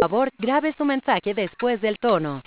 Por favor, grabe su mensaje después del tono.